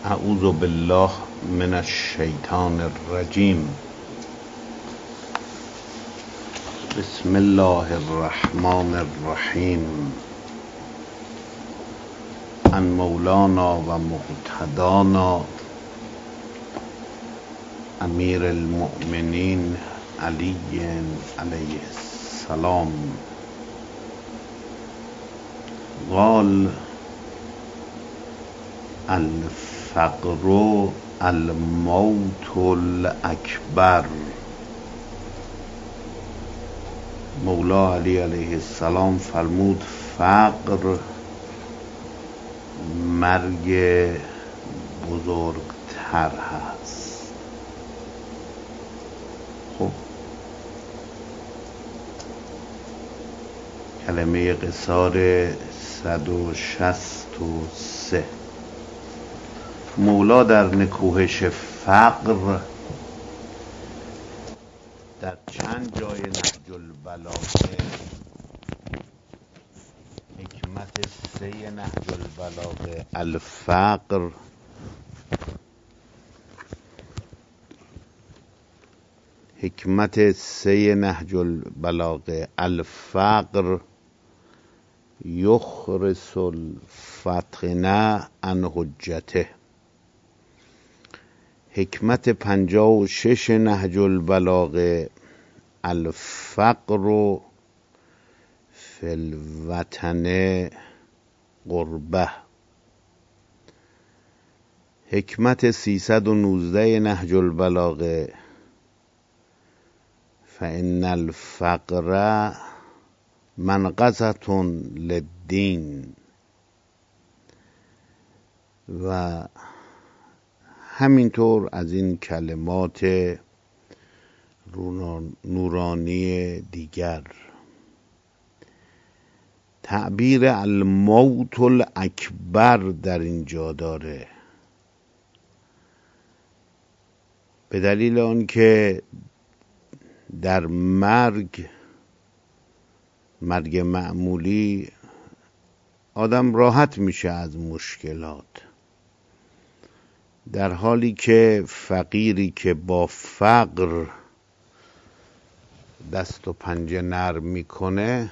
اعوذ بالله من الشیطان الرجیم. بسم الله الرحمن الرحیم. عن مولانا و مقتدانا امیر المؤمنین علی علیه السلام قال: الفقر الموت الاکبر. مولا علی علیه السلام فرمود فقر مرگ بزرگتر هست. خب کلمه قصار 163. مولا در نکوهش فقر در چند جای نهج البلاغه، حکمت 3 نهج البلاغه الفقر، حکمت 3 نهج البلاغه الفقر یخرس الفتنه عن حجته، حکمت 56 نهج البلاغه الفقر فی الوطن قربه، حکمت 319 نهج البلاغه فان الفقر منقصة للدین، و همینطور از این کلمات نورانی دیگر. تعبیر الموت الاکبر در اینجا داره، به دلیل آنکه در مرگ معمولی آدم راحت میشه از مشکلات، در حالی که فقیری که با فقر دست و پنجه نرم میکنه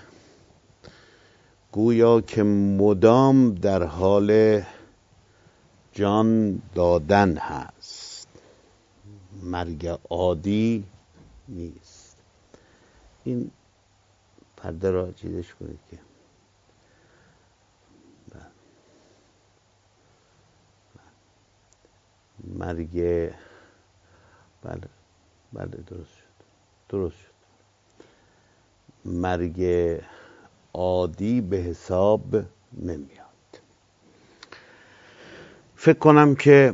گویا که مدام در حال جان دادن هست، مرگ عادی نیست. این پرده را چیزش کنید که مرگ بله درست شد. مرگ عادی به حساب نمیاد. فکر کنم که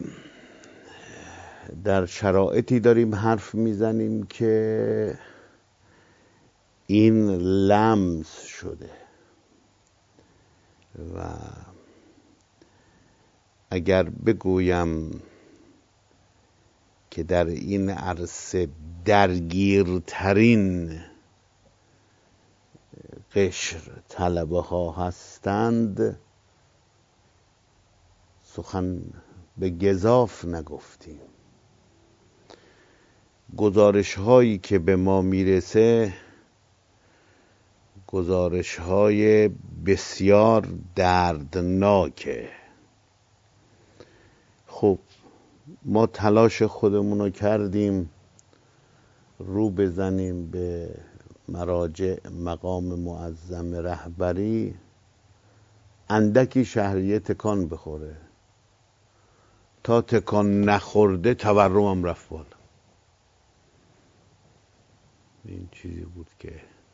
در شرایطی داریم حرف میزنیم که این لمس شده و اگر بگویم که در این عرصه درگیرترین قشر طلبه ها هستند، سخن به گزاف نگفتیم. گزارش هایی که به ما میرسه گزارش های بسیار دردناکه. خب ما تلاش خودمون رو کردیم رو بزنیم به مراجع مقام معظم رهبری، اندکی شهریه تکان بخوره. تا تکان نخورده تورمم رفت بالا. این چیزی بود که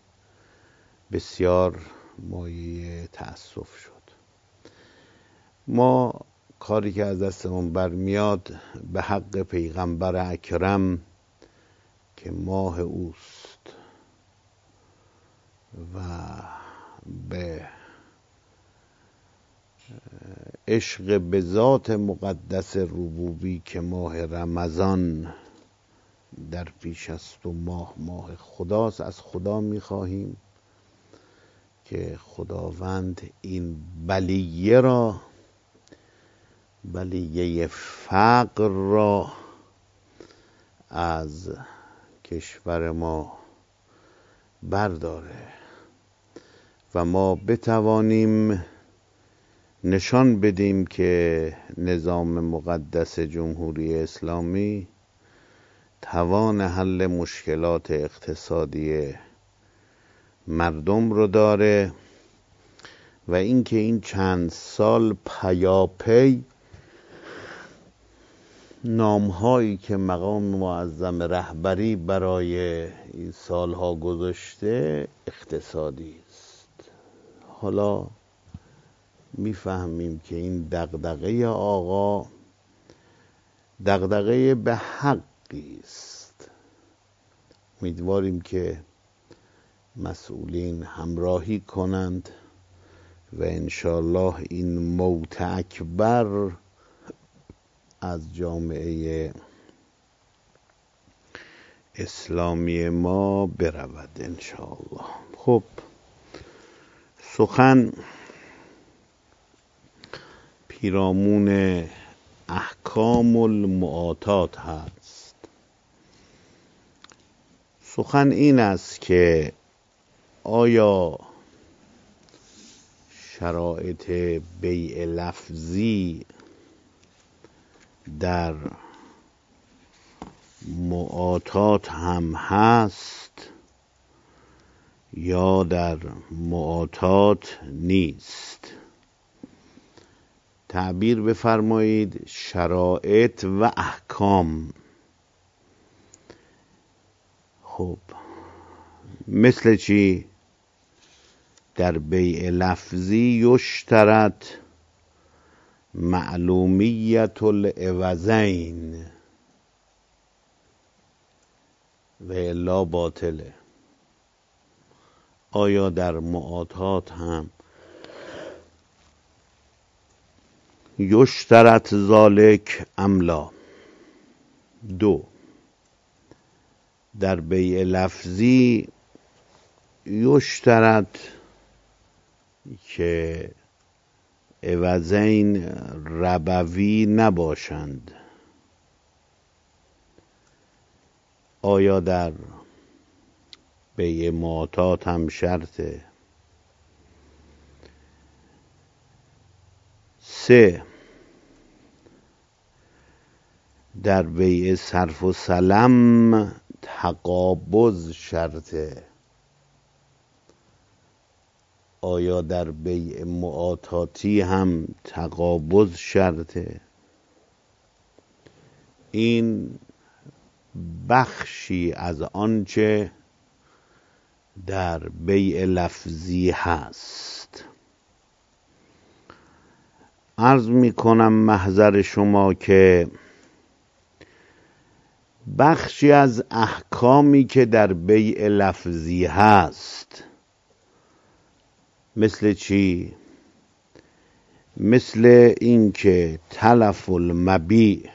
بسیار مایه تأسف شد. ما کاری که از دستمون برمیاد به حق پیغمبر اکرم که ماه اوست و به عشق به ذات مقدس ربوبی که ماه رمضان در پیش است و ماه خداست، از خدا میخواهیم که خداوند این بلیه را بلیه فقر را از کشور ما برداره و ما بتوانیم نشان بدیم که نظام مقدس جمهوری اسلامی توان حل مشکلات اقتصادی مردم رو داره و اینکه این چند سال پیاپی نامهایی که مقام معظم رهبری برای این سالها گذاشته اقتصادی است. حالا میفهمیم که این دغدغه آقا دغدغه به حقی است. امیدواریم که مسئولین همراهی کنند و انشالله این موت اکبر از جامعه اسلامی ما برود انشالله. خب سخن پیرامون احکام المعاطات هست. سخن این است که آیا شرایط بیع لفظی در معاطات هم هست یا در معاطات نیست؟ تعبیر بفرمایید شرایط و احکام. خب مثل چی؟ در بیع لفظی یشترط معلومیت العوضین و الا باطله. آیا در معاطات هم یشترط ذالک ام لا؟ دو، در بیع لفظی یشترط که عوضین ربوی نباشند. آیا در بیع معاطات هم شرطه؟ سه، در بیع صرف و سلم تقابض شرطه. آیا در بیع معاطاتی هم تقابض شرطه؟ این بخشی از آنچه در بیع لفظی هست. عرض می کنم محضر شما که بخشی از احکامی که در بیع لفظی هست مثل چی؟ مثل اینکه تلف المبیع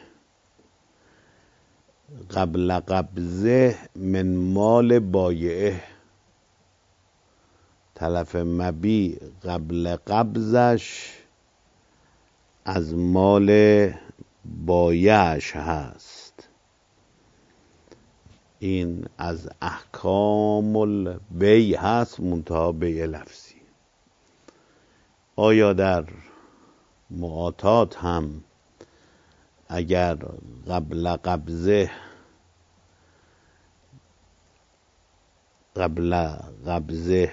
قبل قبضه من مال بایعه، تلف مبیع قبل قبضش از مال بایعش هست. این از احکام البیع هست، منتها بیع لفظی. آیا در معاطات هم اگر قبل قبضه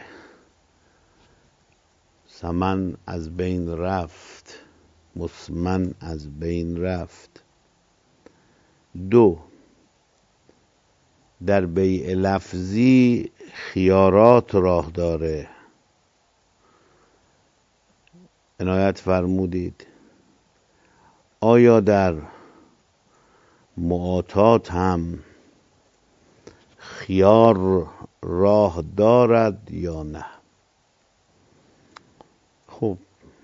ثمن از بین رفت، مثمن از بین رفت؟ دو، در بیع لفظی خیارات راه داره. عنایت فرمودید. آیا در معاطات هم خیار راه دارد یا نه؟ خب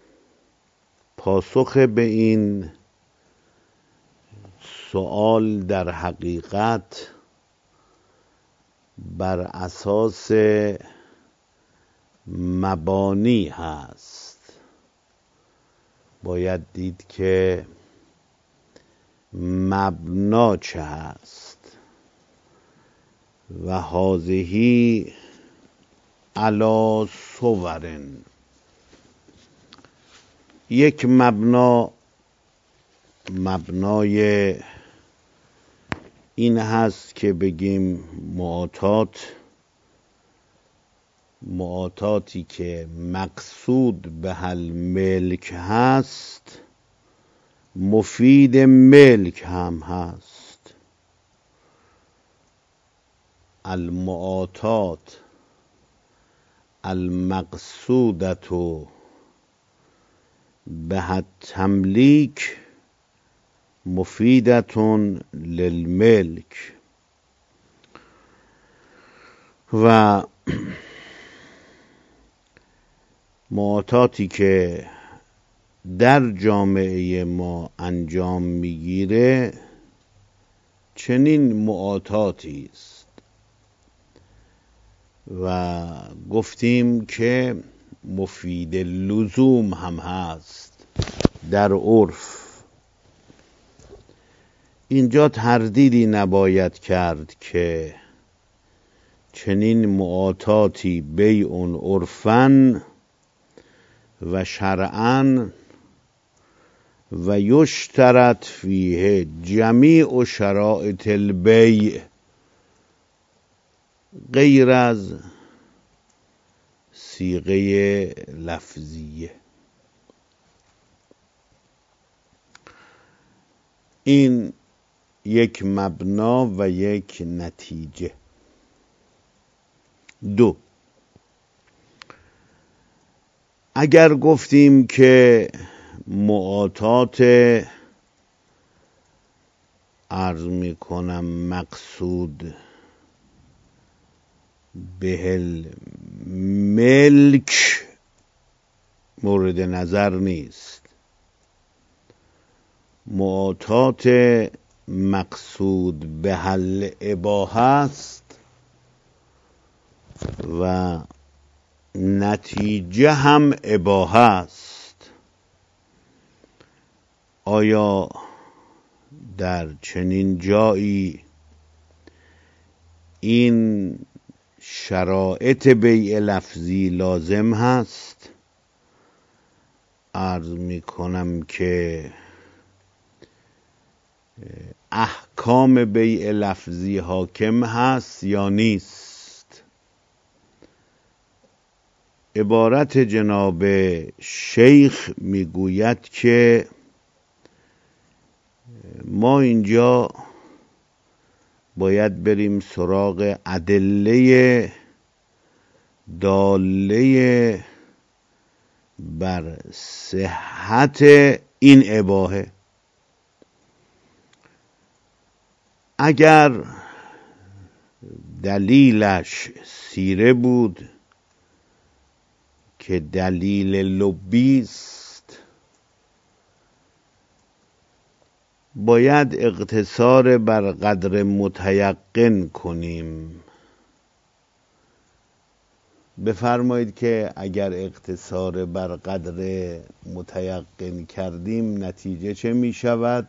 پاسخ به این سوال در حقیقت بر اساس مبانی هست. باید دید که مبنا چه هست و هذهی علی صورن. یک مبنای این هست که بگیم معاطاتی که مقصود به حل ملک هست مفید ملک هم هست. المعاطات المقصودت به التملیک مفیدتون للملک. و معاطاتی که در جامعه ما انجام میگیره چنین معاطاتی است و گفتیم که مفید لزوم هم هست در عرف. اینجا تردیدی نباید کرد که چنین معاطاتی بیع عرفاً و شرعاً و یشترط فیه جمیع شرائط البیع غیر از صیغه لفظیه. این یک مبنا و یک نتیجه. 2. اگر گفتیم که معاطات عرض می کنم مقصود به ملک مورد نظر نیست، معاطات مقصود به حل اباحه است و نتیجه هم اباحه است. آیا در چنین جایی این شرایط بیع لفظی لازم هست؟ عرض می کنم که احکام بیع لفظی حاکم هست یا نیست؟ عبارت جناب شیخ میگوید که ما اینجا باید بریم سراغ ادله داله بر صحت این اباحه. اگر دلیلش سیره بود که دلیل لبی است، باید اقتصار بر قدر متیقن کنیم. بفرمایید که اگر اقتصار بر قدر متیقن کردیم نتیجه چه می شود؟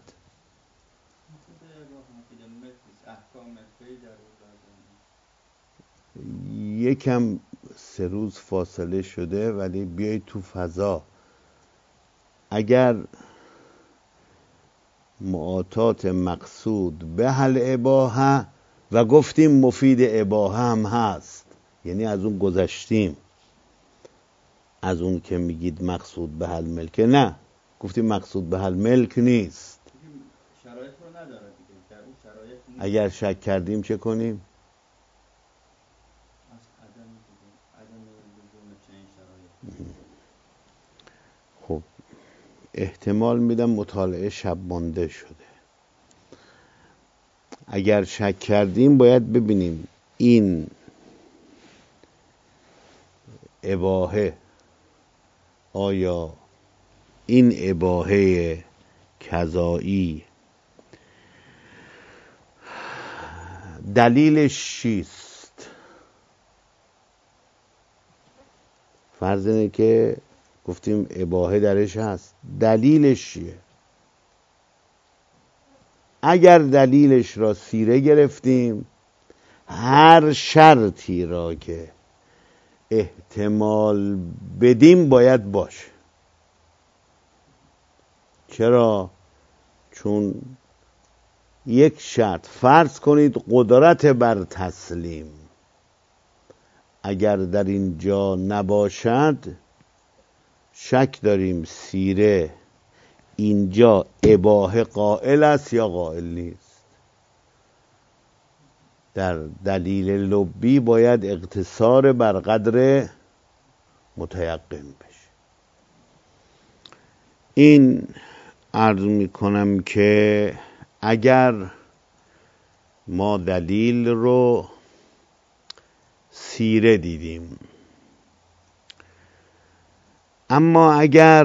یکم 3 روز فاصله شده ولی بیایید تو فضا. اگر معاطات مقصود به حل اباحه و گفتیم مفید اباحه هم هست، یعنی از اون گذشتیم، از اون که میگید مقصود به حل ملک، نه گفتیم مقصود به حل ملک نیست، شرایط رو نداره دیگه. در اون شرایط نیست. اگر شک کردیم چه کنیم؟ عدم لزوم چنین شرایط. خب احتمال میدم مطالعه شب مانده شده. اگر شک کردیم باید ببینیم این اباحه، آیا این اباحه کذایی دلیلش چیست؟ فرض اینه که گفتیم اباحه درش هست، دلیلش چیه؟ اگر دلیلش را سیره گرفتیم، هر شرطی را که احتمال بدیم باید باشه. چرا؟ چون یک شرط، فرض کنید قدرت بر تسلیم، اگر در اینجا نباشد شک داریم سیره اینجا اباحه قائل است یا قائل نیست. در دلیل لبی باید اقتصار بر قدر متیقن بشه. این عرض میکنم که اگر ما دلیل رو سیره دیدیم، اما اگر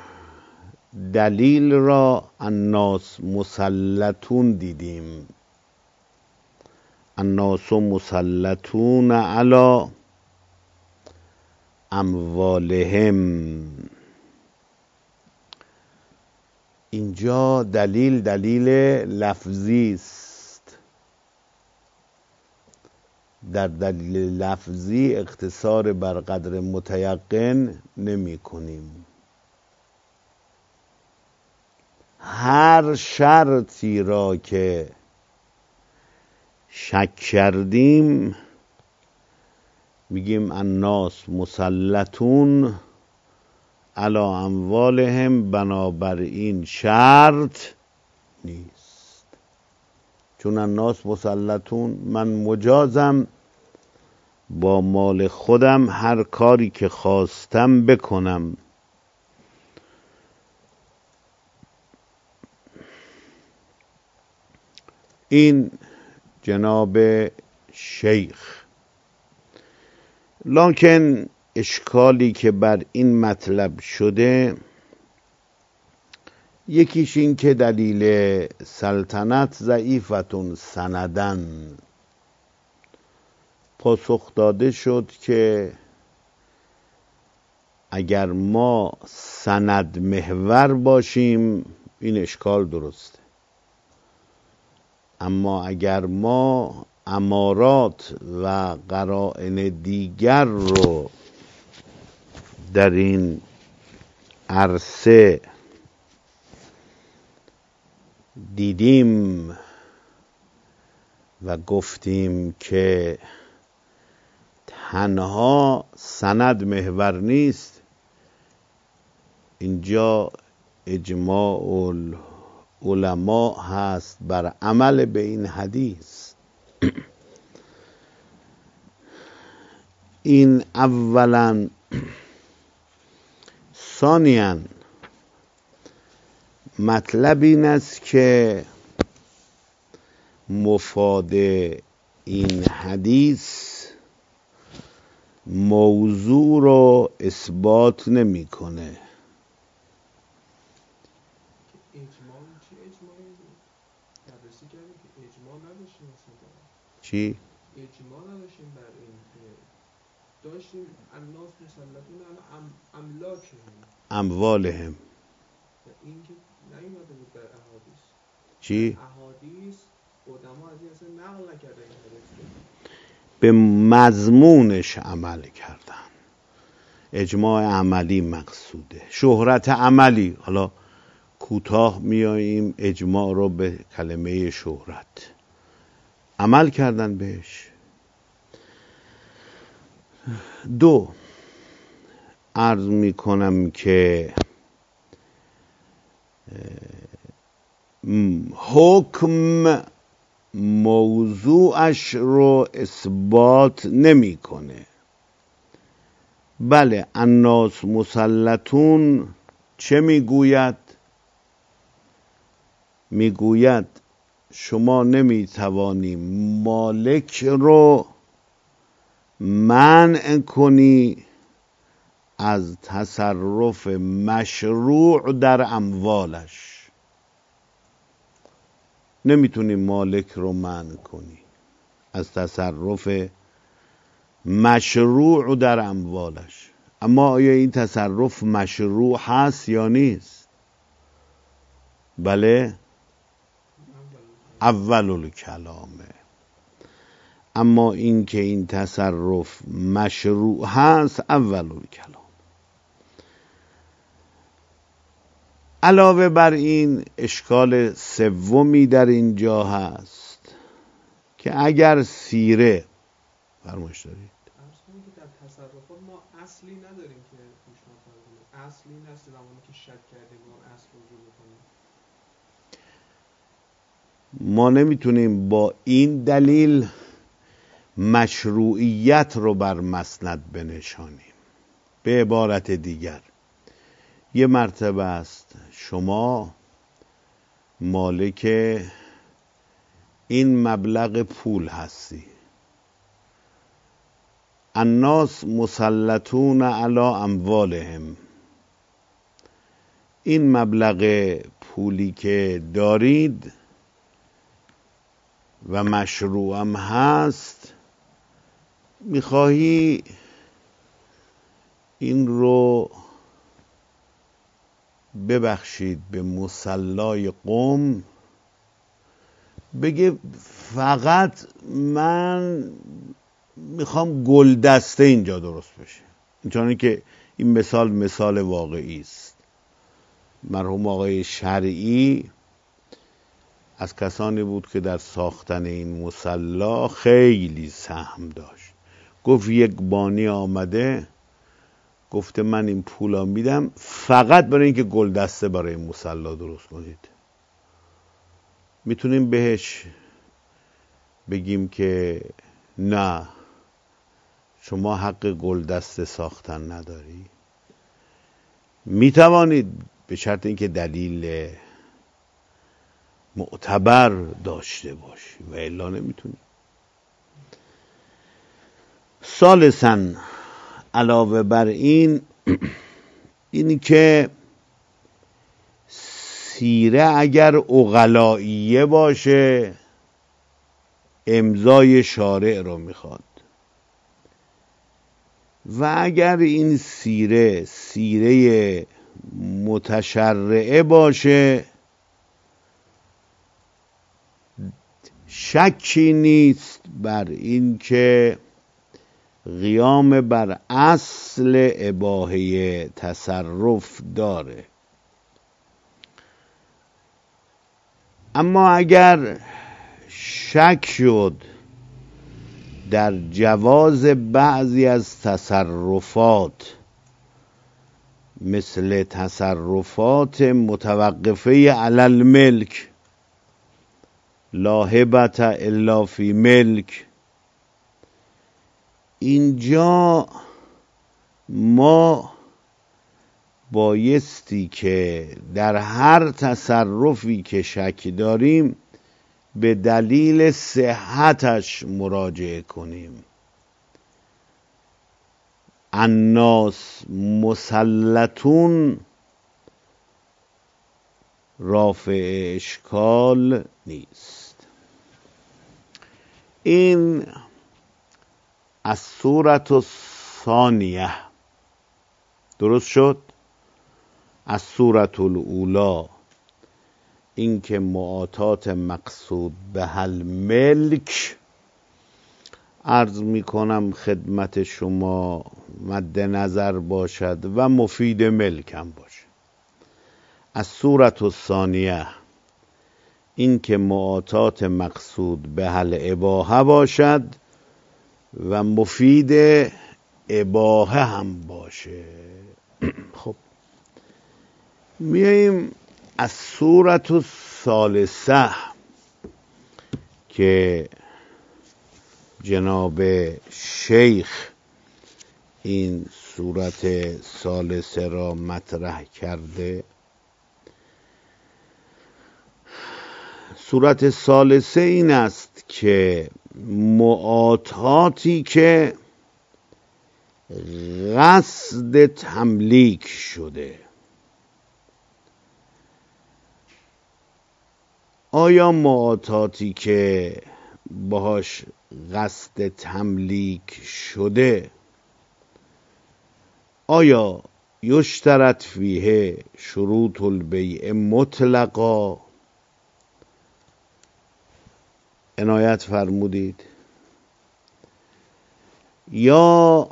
دلیل را الناس مسلطون دیدیم، الناس مسلطون علی اموالهم، اینجا دلیل لفظی است. در دلیل لفظی اقتصار بر قدر متیقن نمی کنیم. هر شرطی را که شک کردیم میگیم الناس مسلطون علی اموالهم، بنابراین شرط نیست. چون الناس مسلطون، من مجازم با مال خودم هر کاری که خواستم بکنم. این جناب شیخ. لکن اشکالی که بر این مطلب شده، یکیش این که دلیل سلطنت ضعیفتون سندن، پاسخ داده شد که اگر ما سند محور باشیم این اشکال درسته، اما اگر ما امارات و قرائن دیگر رو در این عرصه دیدیم و گفتیم که تنها سند محور نیست، اینجا اجماع العلماء هست بر عمل به این حدیث. این اولا. ثانیاً مطلب این است که مفاد این حدیث موضوع رو اثبات نمی‌کنه. اجماع چی؟ اجماعی بررسی کردیم که اجماع نداشتیم اصلا. چی؟ اجماع نداشتیم بر این که داشتیم الناس مسلطون علی املاکهم، اموالهم. این که نیومده بود در احادیث. چی؟ احادیث قدما از این اصلا نقل نکرده این حدیث، به مضمونش عمل کردن. اجماع عملی مقصوده، شهرت عملی. حالا کوتاه میاییم اجماع رو به کلمه شهرت، عمل کردن بهش. دو، عرض میکنم که حکم موضوعش رو اثبات نمیکنه. بله، الناس مسلطون چه میگوید؟ میگوید شما نمیتوانی مالک رو منع کنی از تصرف مشروع در اموالش. نمیتونی مالک رو منع کنی از تصرف مشروع در اموالش. اما آیا این تصرف مشروع هست یا نیست؟ بله؟ اول الکلامه. اما این که این تصرف مشروع هست اول الکلام. علاوه بر این اشکال سومی در اینجا هست که اگر سیره فرمایش دارید در تصرفات ما اصلی نداریم که پیشنهاد کنیم. اصلی هست زمانی که شک کردیم ما اصل وجود کنیم. ما نمیتونیم با این دلیل مشروعیت رو بر مسند بنشانیم. به عبارت دیگر یه مرتبه است شما مالک این مبلغ پول هستی، الناس مسلطون علی اموالهم، این مبلغ پولی که دارید و مشروعم هست، میخواهی این رو ببخشید به مصلای قوم، بگه فقط من میخوام گلدسته اینجا درست بشه. اینطوری که این مثال واقعی است. مرحوم آقای شرعی از کسانی بود که در ساختن این مصلا خیلی سهم داشت. گفت یک بانی آمده گفته من این پولا میدم فقط برای اینکه گلدسته برای این مصلا درست کنید. میتونیم بهش بگیم که نه، شما حق گلدسته ساختن نداری؟ میتوانید، به شرط اینکه دلیل معتبر داشته باشی و الا نمیتونی. ثالثاً علاوه بر این اینی که سیره اگر عقلائیه باشه امضای شارع رو میخواد و اگر این سیره متشرعه باشه شکی نیست بر این که قیام بر اصل اباحه تصرف داره. اما اگر شک شد در جواز بعضی از تصرفات مثل تصرفات متوقفه علی الملک، لا هبة الا فی ملک، اینجا ما بایستی که در هر تصرفی که شک داریم به دلیل صحتش مراجعه کنیم. الناس مسلطون رافع اشکال نیست. این از صورت الثانیه درست شد. از صورت الاولا این که معاطات مقصود به هل ملک عرض می کنم خدمت شما مد نظر باشد و مفید ملک هم باشه. از صورت الثانیه این که معاطات مقصود به هل اباحه باشد و مفید اباحه هم باشه. خب میاییم از صورت الثالثه که جناب شیخ این صورت ثالثه را مطرح کرده. صورت ثالثه این است که معاطاتی که قصد تملیک شده، آیا معاطاتی که باهاش قصد تملیک شده آیا یشترط فیه شروط البیع مطلقا عنایت فرمودید. یا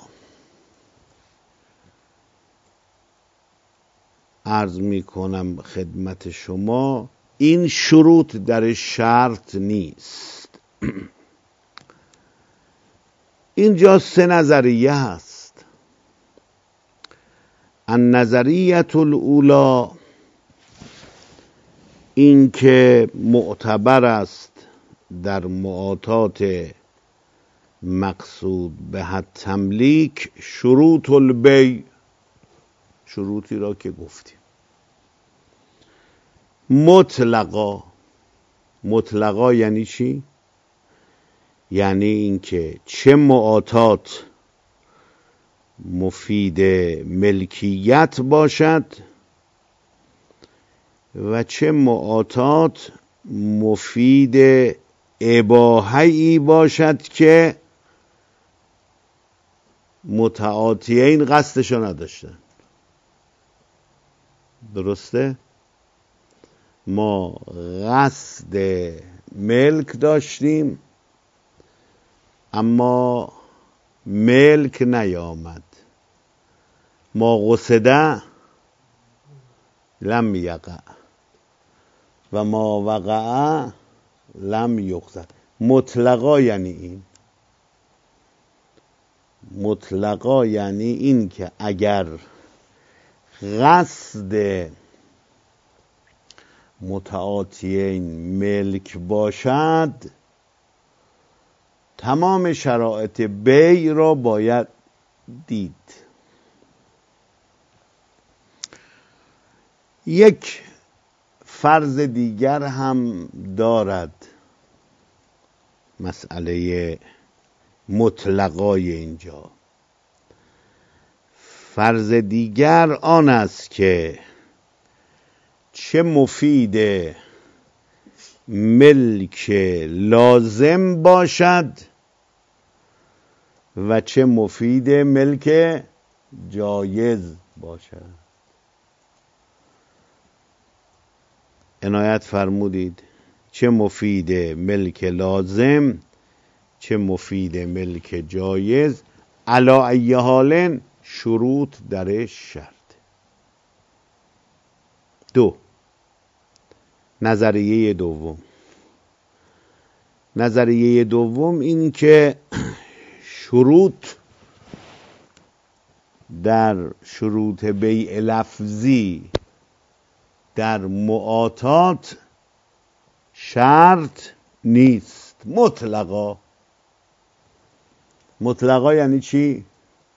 عرض می کنم خدمت شما این شروط در شرط نیست. اینجا 3 نظریه هست. النظریه الاولی، این که معتبر است در معاطات مقصود به تملیک شروط البیع، شروطی را که گفتیم. مطلقا یعنی چی؟ یعنی اینکه چه معاطات مفید ملکیت باشد و چه معاطات مفید اباحه‌ای باشد که متعاطیین قصدشو نداشتن. درسته؟ ما قصد ملک داشتیم اما ملک نیامد. ما قصده لم یقع و ما وقع لم یقصد. مطلقا یعنی این. مطلقا یعنی این که اگر قصد متعاطیین ملک باشد تمام شرایط بیع را باید دید. یک فرض دیگر هم دارد مسئله مطلقای اینجا. فرض دیگر آن است که چه مفید ملک لازم باشد و چه مفید ملک جایز باشد. عنایت فرمودید. چه مفید ملک لازم، چه مفید ملک جایز، علی ای حال شروط در شرط. 2. نظریه دوم. نظریه دوم این که شروط در شروط بیع لفظی در معاطات شرط نیست. مطلقا یعنی چی؟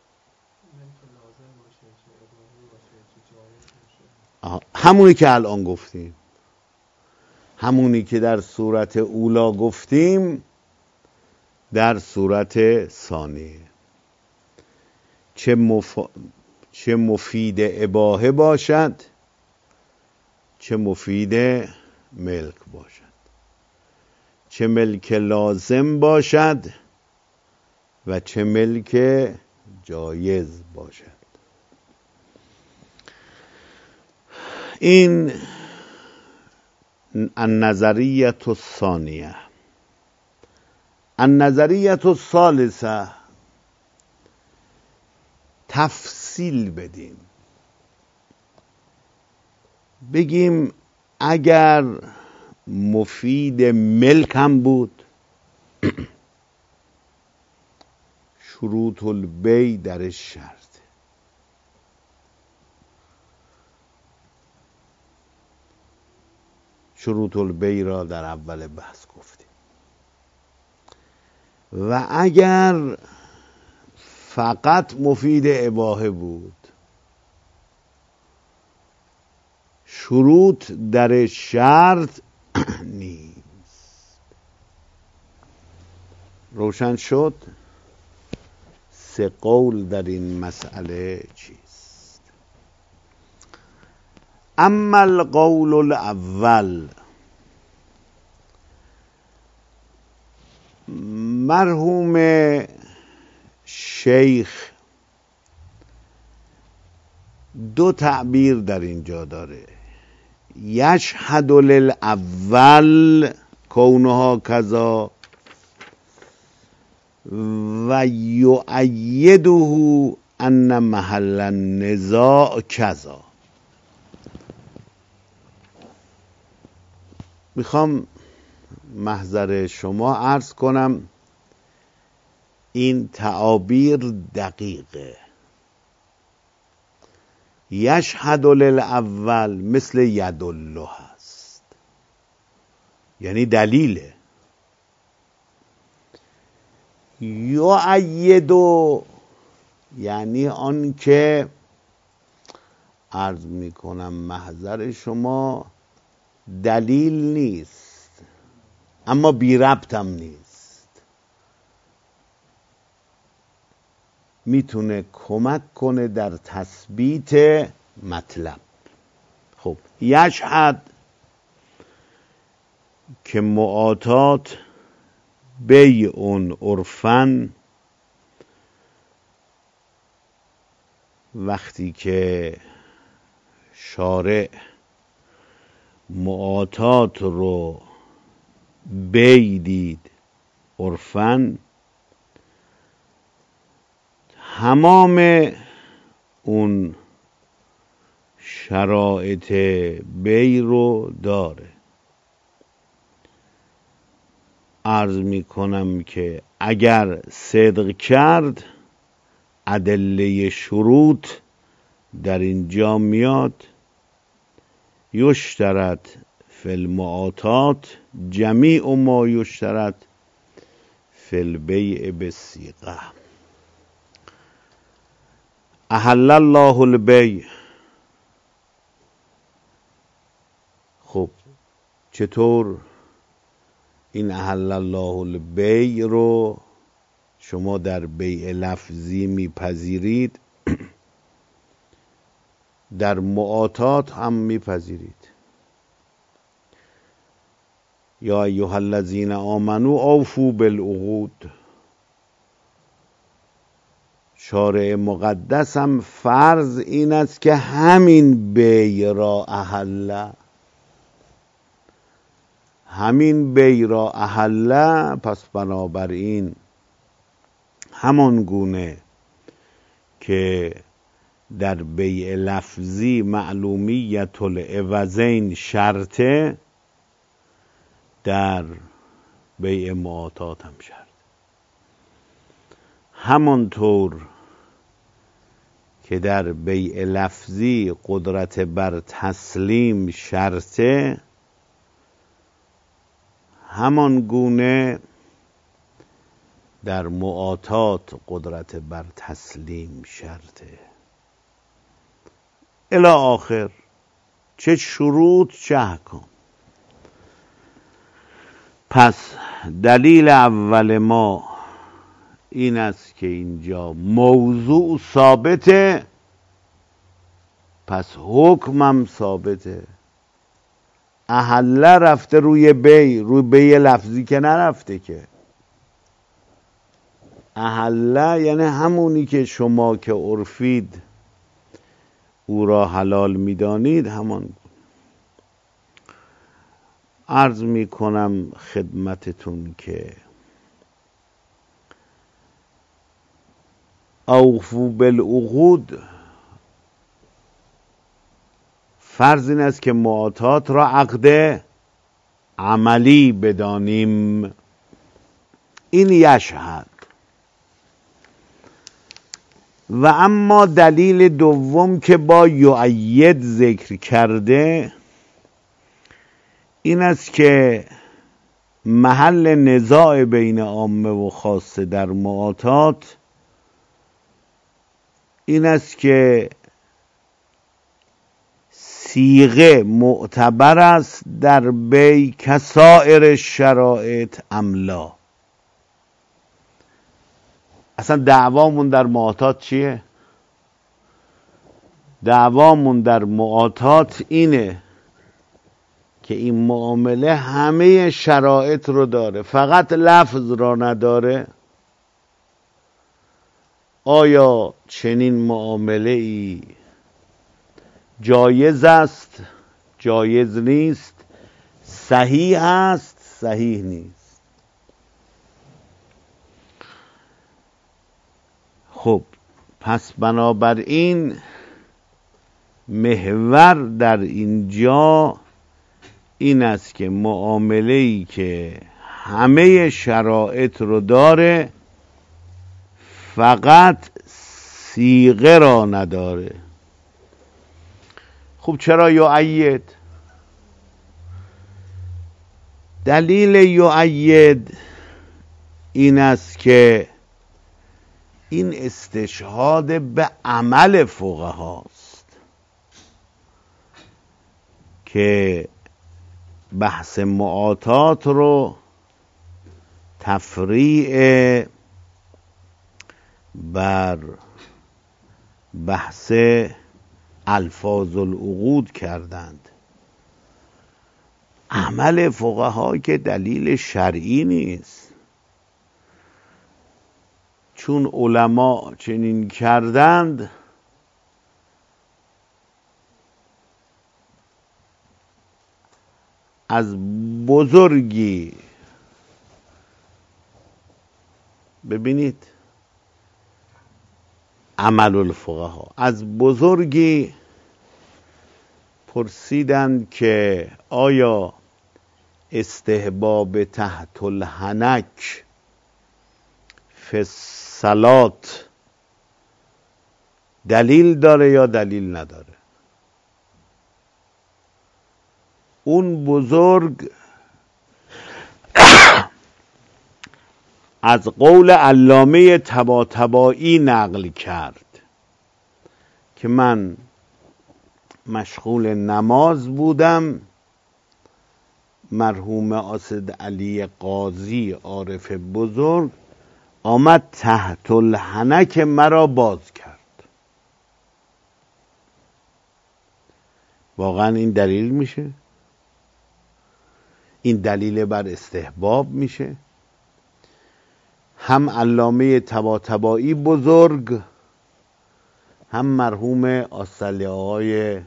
همونی که الان گفتیم، همونی که در صورت اولا گفتیم در صورت ثانیه. چه مفید اباحه باشد، چه مفید ملک باشد، چه ملک لازم باشد و چه ملک جایز باشد. این النظریه الثانیه. النظریه الثالثه، تفصیل بدیم، بگیم اگر مفید ملک هم بود شروط البیع در شرط. شروط البیع را در اول بحث گفتیم. و اگر فقط مفید اباحه بود شروط در شرط نیست. روشن شد؟ 3 قول در این مسئله چیست؟ اما القول الاول، مرحوم شیخ 2 تعبیر در اینجا داره. یشهد للاول کونها کذا و یؤیده ان محل النزاع کذا. میخوام محضر شما عرض کنم این تعابیر دقیقه. یشهد للاول مثل یدالله هست، یعنی دلیله. یؤید یعنی آن که عرض میکنم محضر شما دلیل نیست اما بی ربطم نیست، میتونه کمک کنه در تثبیت مطلب. خب یشهد که معاطات بیع عرفن، وقتی که شارع معاطات رو بیع دید عرفن، تمام اون شرایط بیع رو داره. عرض می کنم که اگر صدق کرد ادله شروط در اینجا میاد. یشترط فی المعاطات جمیع ما یشترط فی البیع بالصیغه. احل الله البیع. خب چطور این احل الله البیع رو شما در بیع لفظی میپذیرید، در معاطات هم میپذیرید. یا ایها الذین آمنوا اوفوا بالعقود. شارع مقدس هم فرض این است که همین بیع را احل، همین بیع را احل، پس بنابراین همان گونه که در بیع لفظی معلومیت العوضین شرطه، در بیع معاطات هم شرط. همانطور که در بیع لفظی قدرت بر تسلیم شرطه، همان گونه در معاطات قدرت بر تسلیم شرطه. الی آخر. چه شروط چه احکام. پس دلیل اول ما این است که اینجا موضوع ثابته، پس حکمم ثابته. احل رفته روی بیع لفظی که نرفته که. احل یعنی همونی که شما که عرفید او را حلال میدانید همان. عرض میکنم خدمتتون که اوفوا بالعقود فرض این است که معاطات را عقد عملی بدانیم. این یشهد. و اما دلیل دوم که با یؤید ذکر کرده این است که محل نزاع بین عامه و خاصه در معاطات این است که صیغه معتبر است در بیع کسائر شرایط املا. اصلا دعوامون در معاطات چیه؟ دعوامون در معاطات اینه که این معامله همه شرایط رو داره، فقط لفظ را نداره. آیا چنین معامله ای جایز است؟ جایز نیست؟ صحیح است؟ صحیح نیست؟ خب پس بنابراین محور در اینجا این است که معامله‌ای که همه شرایط رو داره فقط صیغه را نداره. خب چرا یؤید؟ دلیل یؤید این است که این استشهاد به عمل فقهاست که بحث معاطات رو تفریع بر بحث الفاظ العقود کردند. عمل فقها که دلیل شرعی نیست، چون علما چنین کردند از بزرگی، ببینید عمل الفقها، از بزرگی پرسیدند که آیا استحباب تحت الحنک فی الصلات دلیل داره یا دلیل نداره؟ اون بزرگ از قول علامه طباطبایی نقل کرد که من مشغول نماز بودم، مرحوم اسد علی قاضی عارف بزرگ آمد تحت الحنک مرا باز کرد. واقعا این دلیل میشه؟ این دلیل بر استحباب میشه؟ هم علامه طباطبایی بزرگ، هم مرحوم آقای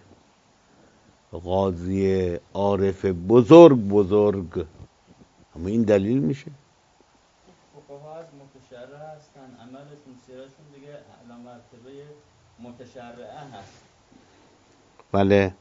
قاضی عارف بزرگ، اما این دلیل میشه؟ فقها از متشرع هستن، عملشون سیرشون دیگه اعلی مرتبه متشرعه هست. بله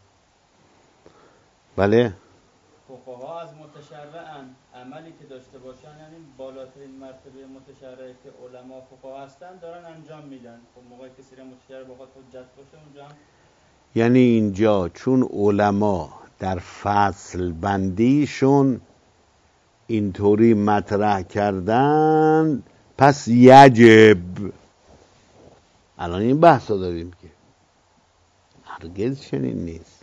فقها از متشرعن، عملی که داشته باشن یعنی بالاترین مرتبه متشرعه که علما فقها هستن دارن انجام میدن. خب موقعی که سیر متشرع بخواد حجت باشه اونجا هم یعنی اینجا چون علما در فصل بندیشون اینطوری مطرح کردن پس یجب. الان این بحث رو داریم که هرگز چنین نیست.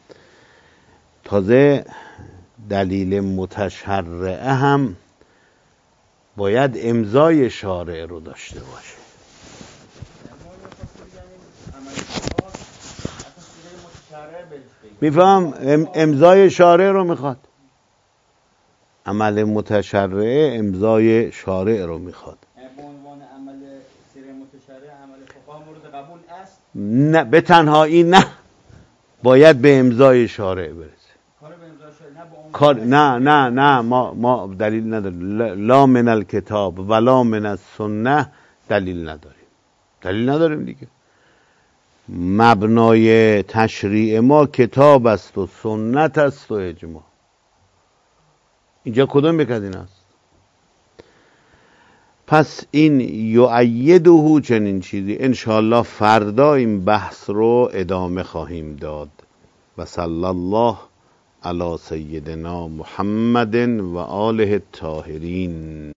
تازه دلیل متشرعه هم باید امضای شارع رو داشته باشه. میفهم؟ امضای شارع رو میخواد. عمل متشرعه امضای شارع رو میخواد. به عنوان عمل سیر متشرع عمل فقها مورد قبول است؟ نه، به تنهایی نه، باید به امضای شارع برسه. نه ما دلیل نداریم. لا من الکتاب ولا من السنه دلیل نداریم دیگه. مبنای تشریع ما کتاب است و سنت است و اجماع. اینجا کدوم یک از این است؟ پس این یؤیده چنین چیزی انشاءالله فردا این بحث رو ادامه خواهیم داد. و صلی الله علی سیدنا محمد و آله الطاهرین.